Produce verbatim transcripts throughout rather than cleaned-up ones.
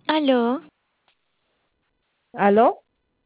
Aló, ¿Aló?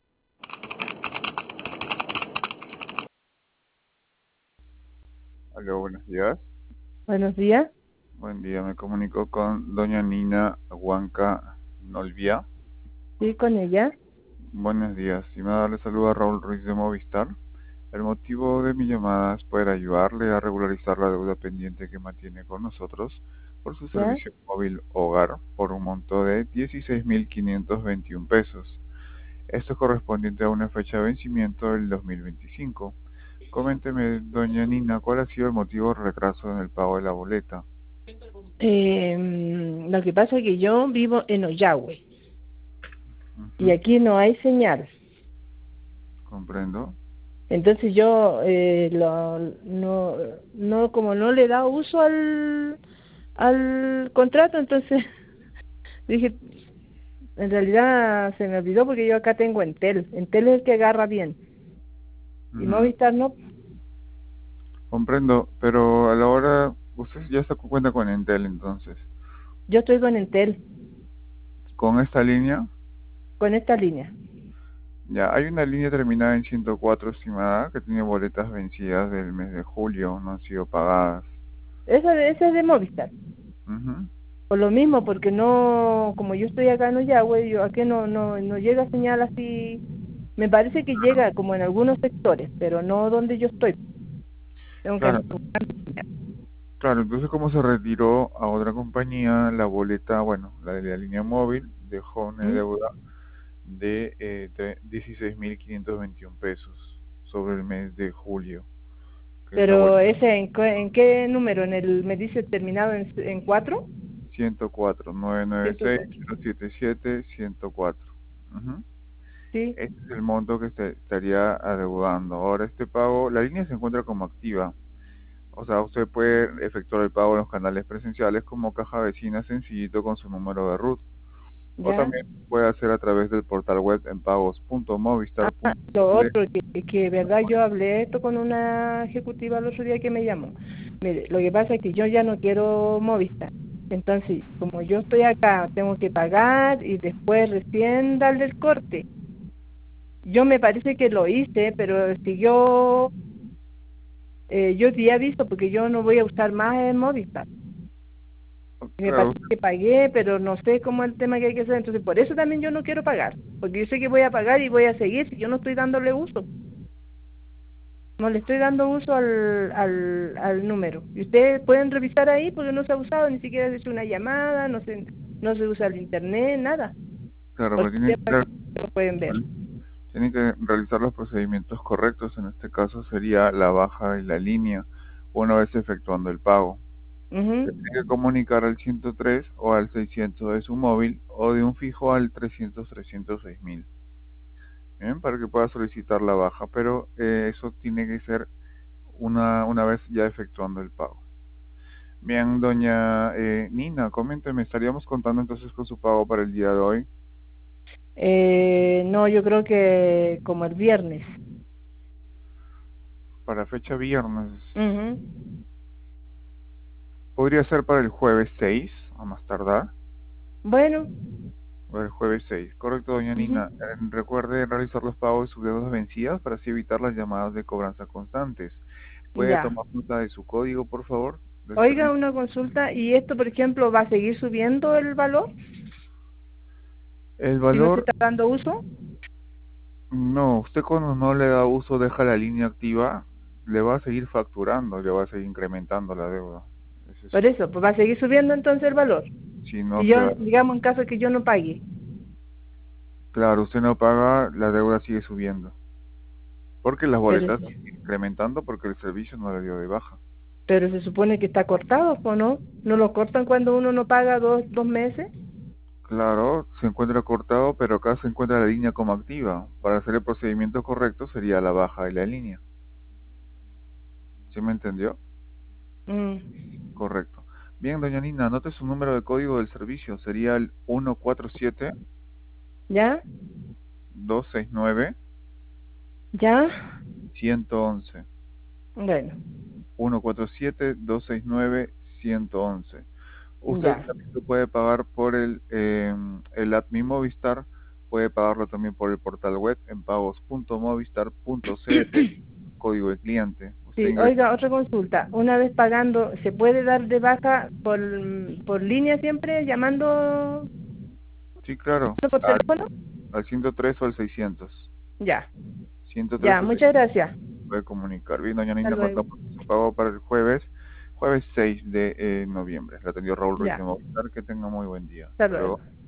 Aló, buenos días. Buenos días. Buen día, me comunico con doña Nina Huanca Nolvia. Sí, con ella. Buenos días, y me da le saluda Raúl Ruiz de Movistar. El motivo de mi llamada es poder ayudarle a regularizar la deuda pendiente que mantiene con nosotros por su ¿Ya? servicio móvil hogar por un monto de dieciséis mil quinientos veintiún pesos. Esto es correspondiente a una fecha de vencimiento del dos mil veinticinco. Coménteme, doña Nina, ¿cuál ha sido el motivo del retraso en el pago de la boleta? Eh, mm, lo que pasa es que yo vivo en Ollagüe y Ujú, aquí no hay señal. comprendo. Entonces yo eh, lo, no, no, como no le he dado uso al, al contrato, entonces dije, en realidad se me olvidó porque yo acá tengo Entel. Entel es el que agarra bien. Y Ujú. Movistar no. Comprendo, pero a la hora, usted ya se cuenta con Entel entonces. Yo estoy con Entel, Con esta línea, con esta línea. ya hay una línea terminada en ciento cuatro estimada que tiene boletas vencidas del mes de julio, no han sido pagadas. Esa, esa es de Movistar. Ujú. Por lo mismo, porque no, como yo estoy acá en Ollagüe, yo aquí no, no, no llega señal así. Me parece que llega como en algunos sectores, pero no donde yo estoy. Tengo que Claro, andar buscando señal. claro, entonces como se retiró a otra compañía, la boleta, bueno, la de la línea móvil, dejó una ¿Mm? deuda de eh, dieciséis mil quinientos veintiún pesos sobre el mes de julio, que esa Pero boleta ese, ¿en, qué- en qué número? ¿En el, me dice terminado en, en cuatro? ciento cuatro, nueve nueve ciento seis, cuatro. cero siete siete, ciento cuatro. Ujú. Sí, Este es el monto que se estaría adeudando. Ahora, este pago, la línea se encuentra como activa. O sea, usted puede efectuar el pago en los canales presenciales como caja vecina sencillito con su número de RUT. O ya. también puede hacer a través del portal web en pagos punto movistar Ah, punto lo c l. otro, que, que verdad yo hablé esto con una ejecutiva el otro día que me llamó. Mire, lo que pasa es que yo ya no quiero Movistar. Entonces, como yo estoy acá, tengo que pagar y después recién darle el corte. Yo me parece que lo hice, pero siguió, eh, yo di aviso porque yo no voy a usar más el Movistar. Y me Claro, parece que pagué, pero no sé cómo es el tema que hay que hacer. Entonces, por eso también yo no quiero pagar, porque yo sé que voy a pagar y voy a seguir si yo no estoy dándole uso. No le estoy dando uso al, al, al número. Y ustedes pueden revisar ahí porque no se ha usado, ni siquiera se ha hecho una llamada, no se, no se usa el internet, nada. claro, Por pero tiene eso que, lo pueden ver. tiene que realizar los procedimientos correctos. En este caso sería la baja de la línea una vez efectuando el pago. Se Ujú. tiene que comunicar al ciento tres o al seiscientos de su móvil o de un fijo al trescientos trescientos seis mil, ¿bien? Para que pueda solicitar la baja, pero eh, eso tiene que ser una, una vez ya efectuando el pago. Bien, doña eh, Nina, coménteme, estaríamos contando entonces con su pago para el día de hoy, Eh, no, yo creo que como el viernes. para fecha viernes. Ujú. Podría ser para el jueves seis, a más tardar, Bueno, o el jueves seis. Correcto, doña ujú. Nina. Eh, recuerde realizar los pagos de sus deudas vencidas para así evitar las llamadas de cobranza constantes. ¿Puede Ya. tomar nota de su código, por favor, del Oiga, servicio? una consulta, ¿y esto, por ejemplo, va a seguir subiendo el valor El si no se valor, está dando uso? no, usted cuando no le da uso, deja la línea activa, le va a seguir facturando, le va a seguir incrementando la deuda. Ese es- Por eso, pues va a seguir subiendo entonces el valor. si no Si se yo, da, digamos, en caso de que yo no pague. claro, usted no paga, la deuda sigue subiendo. Porque las Pero, boletas siguen incrementando porque el servicio no le dio de baja. pero se supone que está cortado, ¿o no? ¿No lo cortan cuando uno no paga dos, dos meses? Claro, se encuentra cortado, pero acá se encuentra la línea como activa. Para hacer el procedimiento correcto sería la baja de la línea. ¿Sí me entendió? Mm. Correcto. Bien, doña Nina, anote su número de código del servicio. Sería el uno cuatro siete, ¿Ya? dos seis nueve, ¿Ya? uno uno uno. Bueno, uno cuatro siete, dos seis nueve, uno uno uno. Usted ya. también lo puede pagar por el, eh, el Admin Movistar, puede pagarlo también por el portal web en pagos punto movistar punto ct, código de cliente. Usted Sí, ingresa. oiga, otra consulta. Una vez pagando, ¿se puede dar de baja por, por línea siempre, llamando Sí, claro, por al, teléfono? al ciento tres o al seiscientos. Ya, ciento tres ya, o muchas seiscientos gracias. puede comunicar. Bien, doña Hasta Nina, luego. contamos con su pago para el jueves, jueves seis de eh, noviembre. La atendió Raúl Ruiz de Ya, Movistar. Que tenga muy buen día. hasta Hasta luego. luego.